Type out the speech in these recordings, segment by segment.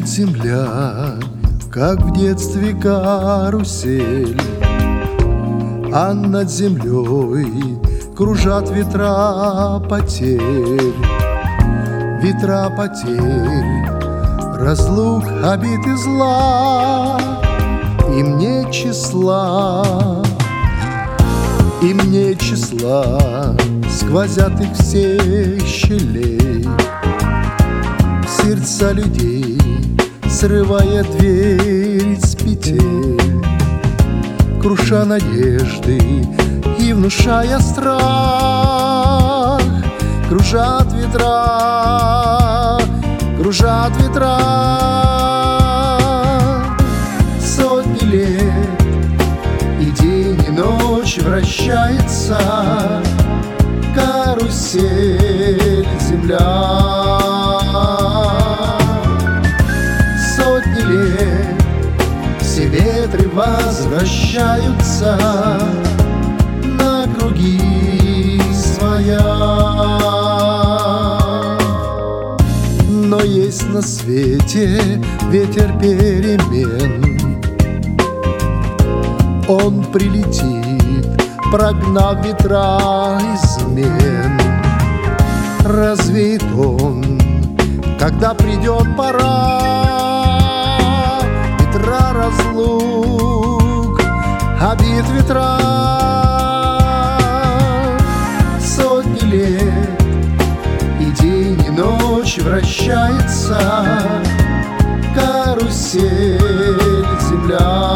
Кружит земля, как в детстве карусель, а над землей кружат ветра потерь. Ветра потерь, разлук, обид и зла. Им нет числа, им нет числа, сквозят их все щелей. Сердца людей, срывая дверь с петель, круша надежды и внушая страх. Кружат ветра, кружат ветра. Сотни лет, и день, и ночь вращается карусель земля. Сотни лет, все ветры возвращаются на круги своя. Но есть на свете ветер перемен. Он прилетит, прогнав ветра измен. Развеет он, когда придет пора. Ветра разлук, обид ветра. Сотни лет, и день, и ночь вращается карусель земля.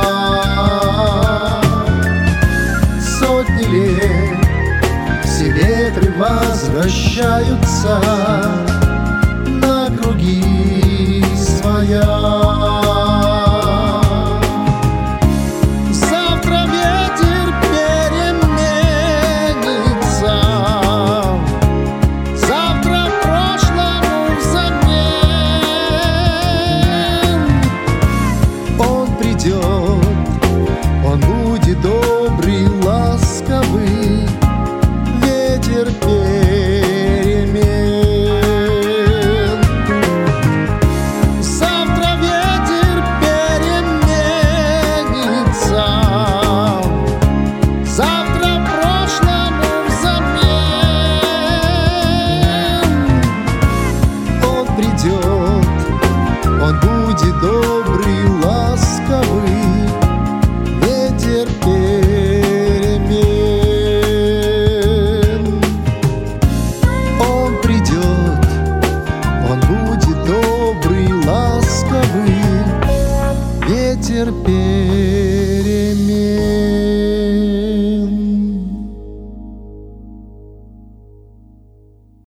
Сотни лет, все ветры возвращаются на круги своя. Завтра ветер переменится, завтра прошлому взамен. Он придет, он будет добрый, ласковый, ветер перемен. Завтра ветер переменится, завтра прошлому взамен. Он придет, он будет добрый,